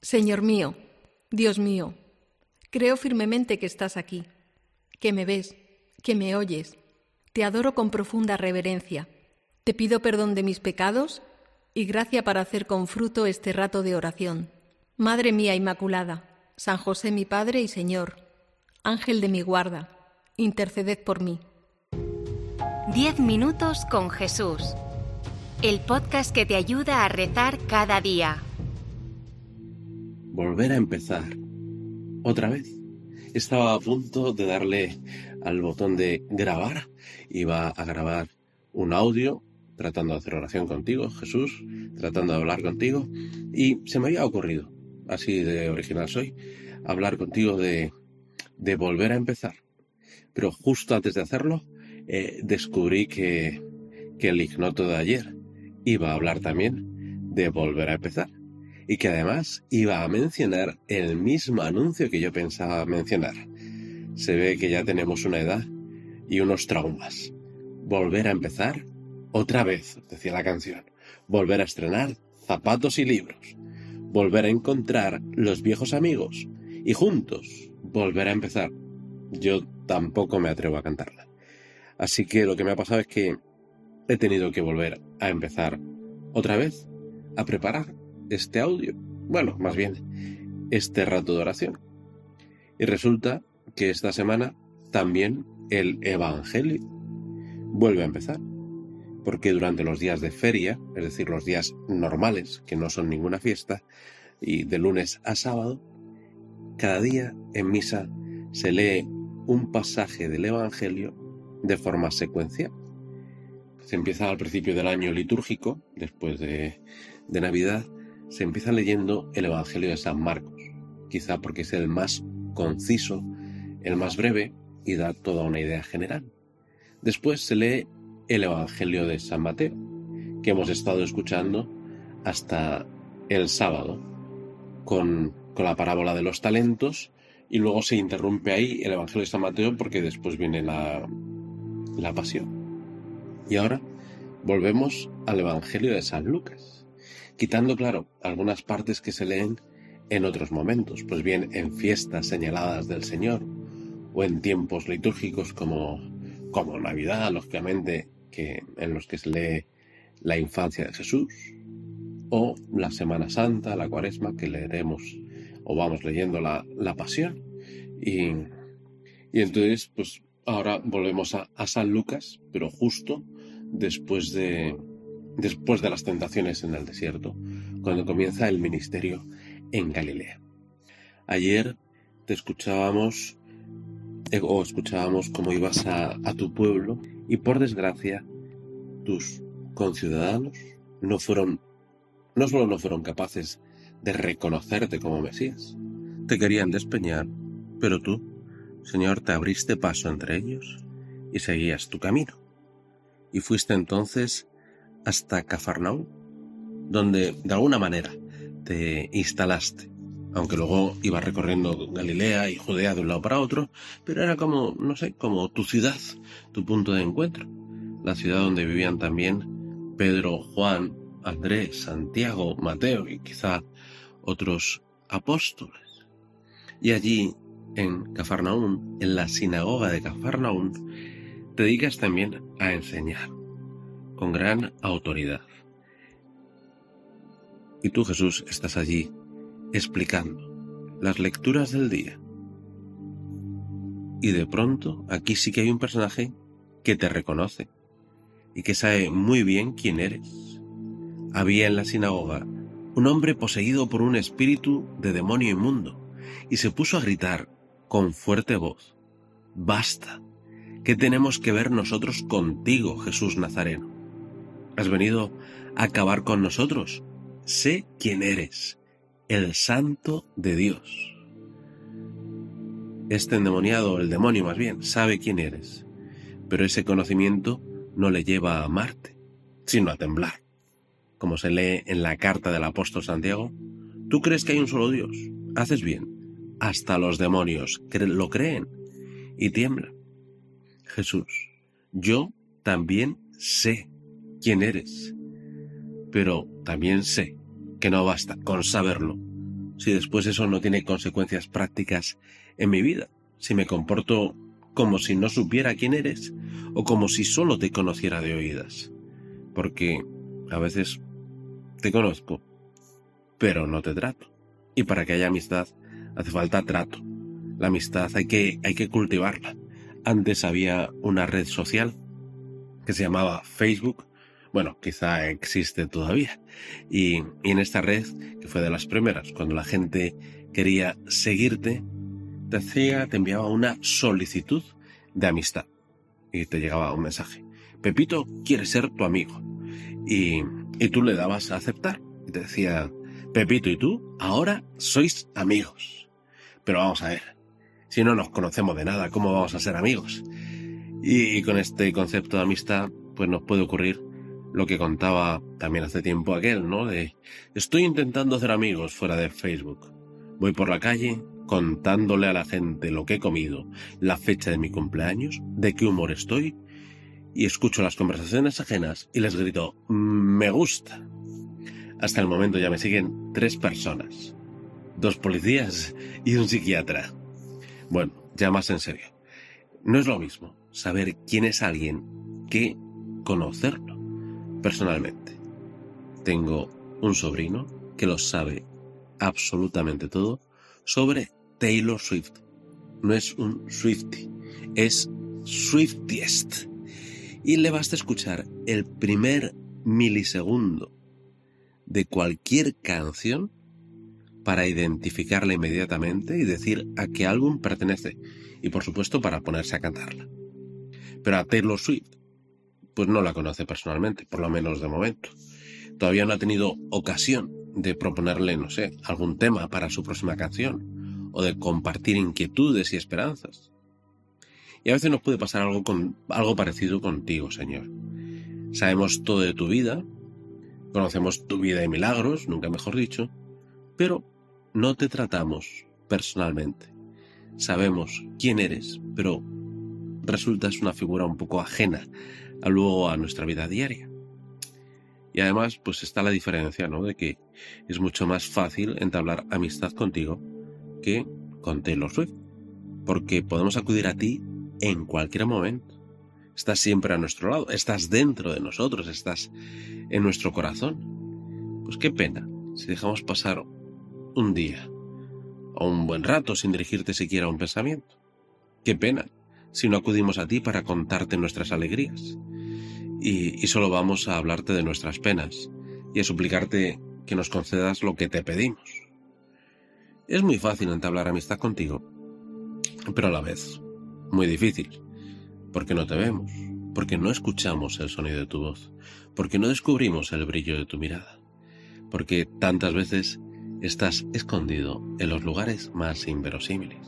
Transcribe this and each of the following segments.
Señor mío, Dios mío, creo firmemente que estás aquí, que me ves, que me oyes. Te adoro con profunda reverencia. Te pido perdón de mis pecados y gracia para hacer con fruto este rato de oración. Madre mía Inmaculada, San José mi Padre y Señor, Ángel de mi guarda, interceded por mí. 10 minutos con Jesús. El podcast que te ayuda a rezar cada día. Volver a empezar. Otra vez. Estaba a punto de darle al botón de grabar. Iba a grabar un audio tratando de hacer oración contigo, Jesús, tratando de hablar contigo. Y se me había ocurrido, así de original soy, hablar contigo de volver a empezar. Pero justo antes de hacerlo, descubrí que el ignoto de ayer iba a hablar también de volver a empezar. Y que además iba a mencionar el mismo anuncio que yo pensaba mencionar. Se ve que ya tenemos una edad y unos traumas. Volver a empezar otra vez, decía la canción. Volver a estrenar zapatos y libros. Volver a encontrar los viejos amigos. Y juntos, volver a empezar. Yo tampoco me atrevo a cantarla. Así que lo que me ha pasado es que he tenido que volver a empezar otra vez a preparar este audio, bueno, más bien este rato de oración. Y resulta que esta semana también el Evangelio vuelve a empezar, porque durante los días de feria, es decir, los días normales, que no son ninguna fiesta, y de lunes a sábado, cada día en misa se lee un pasaje del Evangelio de forma secuencial. Se empieza al principio del año litúrgico, después de Navidad, se empieza leyendo el Evangelio de San Marcos, quizá porque es el más conciso, el más breve y da toda una idea general. Después se lee el Evangelio de San Mateo, que hemos estado escuchando hasta el sábado, con la parábola de los talentos, y luego se interrumpe ahí el Evangelio de San Mateo porque después viene la pasión. Y ahora volvemos al Evangelio de San Lucas, quitando, claro, algunas partes que se leen en otros momentos, pues bien en fiestas señaladas del Señor, o en tiempos litúrgicos como Navidad, lógicamente, en los que se lee la infancia de Jesús, o la Semana Santa, la Cuaresma, que leeremos o vamos leyendo la Pasión. Y entonces, pues ahora volvemos a San Lucas, pero justo después de las tentaciones en el desierto, cuando comienza el ministerio en Galilea. Ayer te escuchábamos cómo ibas a tu pueblo y por desgracia tus conciudadanos no solo no fueron capaces de reconocerte como Mesías, te querían despeñar, pero tú, Señor, te abriste paso entre ellos y seguías tu camino. Y fuiste entonces hasta Cafarnaúm, donde de alguna manera te instalaste, aunque luego ibas recorriendo Galilea y Judea de un lado para otro, pero era como, no sé, como tu ciudad, tu punto de encuentro, la ciudad donde vivían también Pedro, Juan, Andrés, Santiago, Mateo y quizá otros apóstoles. Y allí, en Cafarnaúm, en la sinagoga de Cafarnaúm, te dedicas también a enseñar, con gran autoridad. Y tú, Jesús, estás allí explicando las lecturas del día. Y de pronto, aquí sí que hay un personaje que te reconoce y que sabe muy bien quién eres. Había en la sinagoga un hombre poseído por un espíritu de demonio inmundo y se puso a gritar con fuerte voz: «¡Basta! ¿Qué tenemos que ver nosotros contigo, Jesús Nazareno? ¿Has venido a acabar con nosotros? Sé quién eres, el Santo de Dios». Este endemoniado, el demonio más bien, sabe quién eres, pero ese conocimiento no le lleva a amarte, sino a temblar. Como se lee en la carta del apóstol Santiago, tú crees que hay un solo Dios, haces bien, hasta los demonios lo creen y tiemblan. Jesús, yo también sé quién eres, pero también sé que no basta con saberlo, si después eso no tiene consecuencias prácticas en mi vida? Si me comporto como si no supiera quién eres o como si solo te conociera de oídas. Porque a veces te conozco, pero no te trato. Y para que haya amistad hace falta trato. La amistad hay que cultivarla. Antes había una red social que se llamaba Facebook. Bueno, quizá existe todavía. Y en esta red, que fue de las primeras, cuando la gente quería seguirte, te enviaba una solicitud de amistad. Y te llegaba un mensaje. Pepito quiere ser tu amigo. Y tú le dabas a aceptar. Y te decía, Pepito y tú ahora sois amigos. Pero vamos a ver, si no nos conocemos de nada, ¿cómo vamos a ser amigos? Y con este concepto de amistad, pues nos puede ocurrir lo que contaba también hace tiempo aquel, ¿no? De, estoy intentando hacer amigos fuera de Facebook. Voy por la calle contándole a la gente lo que he comido, la fecha de mi cumpleaños, de qué humor estoy, y escucho las conversaciones ajenas y les grito, me gusta. Hasta el momento ya me siguen 3 personas, 2 policías y un psiquiatra. Bueno, ya más en serio. No es lo mismo saber quién es alguien que conocerlo personalmente. Tengo un sobrino que lo sabe absolutamente todo sobre Taylor Swift. No es un Swiftie, es Swiftiest. Y le basta escuchar el primer milisegundo de cualquier canción para identificarla inmediatamente y decir a qué álbum pertenece. Y por supuesto para ponerse a cantarla. Pero a Taylor Swift, pues no la conoce personalmente, por lo menos de momento. Todavía no ha tenido ocasión de proponerle, no sé, algún tema para su próxima canción, o de compartir inquietudes y esperanzas. Y a veces nos puede pasar algo parecido contigo, Señor. Sabemos todo de tu vida, conocemos tu vida y milagros, nunca mejor dicho, pero no te tratamos personalmente. Sabemos quién eres, pero resultas una figura un poco ajena luego a nuestra vida diaria. Y además, pues está la diferencia, ¿no? De que es mucho más fácil entablar amistad contigo que con Taylor Swift, porque podemos acudir a ti en cualquier momento. Estás siempre a nuestro lado, estás dentro de nosotros, estás en nuestro corazón. Pues qué pena si dejamos pasar un día o un buen rato sin dirigirte siquiera un pensamiento. Qué pena si no acudimos a ti para contarte nuestras alegrías y solo vamos a hablarte de nuestras penas y a suplicarte que nos concedas lo que te pedimos. Es muy fácil entablar amistad contigo, pero a la vez muy difícil, porque no te vemos, porque no escuchamos el sonido de tu voz, porque no descubrimos el brillo de tu mirada, porque tantas veces estás escondido en los lugares más inverosímiles.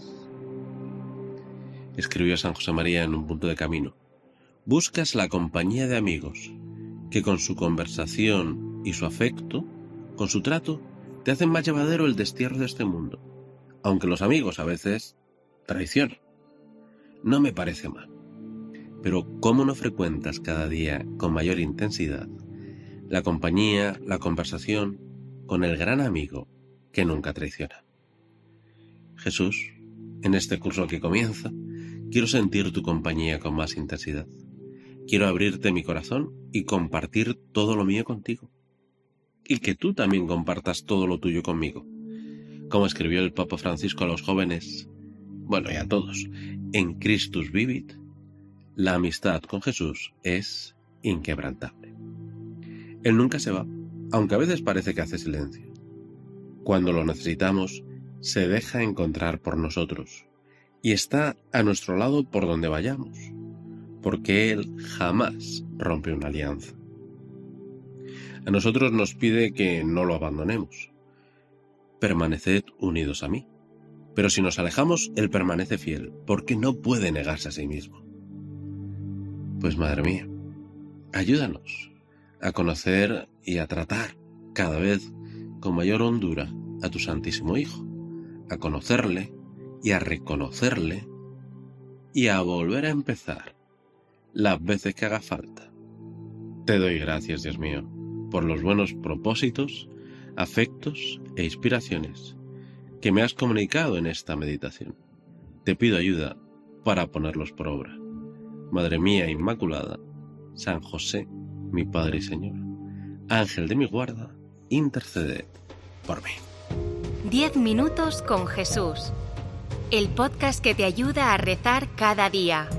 Escribió San José María en un punto de camino: buscas la compañía de amigos que con su conversación y su afecto, con su trato, te hacen más llevadero el destierro de este mundo, aunque los amigos a veces traicionan. No me parece mal, pero ¿cómo no frecuentas cada día con mayor intensidad la compañía, la conversación con el gran amigo que nunca traiciona? Jesús, en este curso que comienza, quiero sentir tu compañía con más intensidad. Quiero abrirte mi corazón y compartir todo lo mío contigo. Y que tú también compartas todo lo tuyo conmigo. Como escribió el Papa Francisco a los jóvenes, bueno, y a todos, en Christus vivit, la amistad con Jesús es inquebrantable. Él nunca se va, aunque a veces parece que hace silencio. Cuando lo necesitamos, se deja encontrar por nosotros y está a nuestro lado por donde vayamos, porque Él jamás rompe una alianza. A nosotros nos pide que no lo abandonemos. Permaneced unidos a mí. Pero si nos alejamos, Él permanece fiel, porque no puede negarse a sí mismo. Pues madre mía, ayúdanos a conocer y a tratar cada vez con mayor hondura a tu Santísimo Hijo, a conocerle y a reconocerle y a volver a empezar las veces que haga falta. Te doy gracias, Dios mío, por los buenos propósitos, afectos e inspiraciones que me has comunicado en esta meditación. Te pido ayuda para ponerlos por obra. Madre mía Inmaculada, San José, mi Padre y Señor, Ángel de mi guarda, interceded por mí. 10 minutos con Jesús. El podcast que te ayuda a rezar cada día.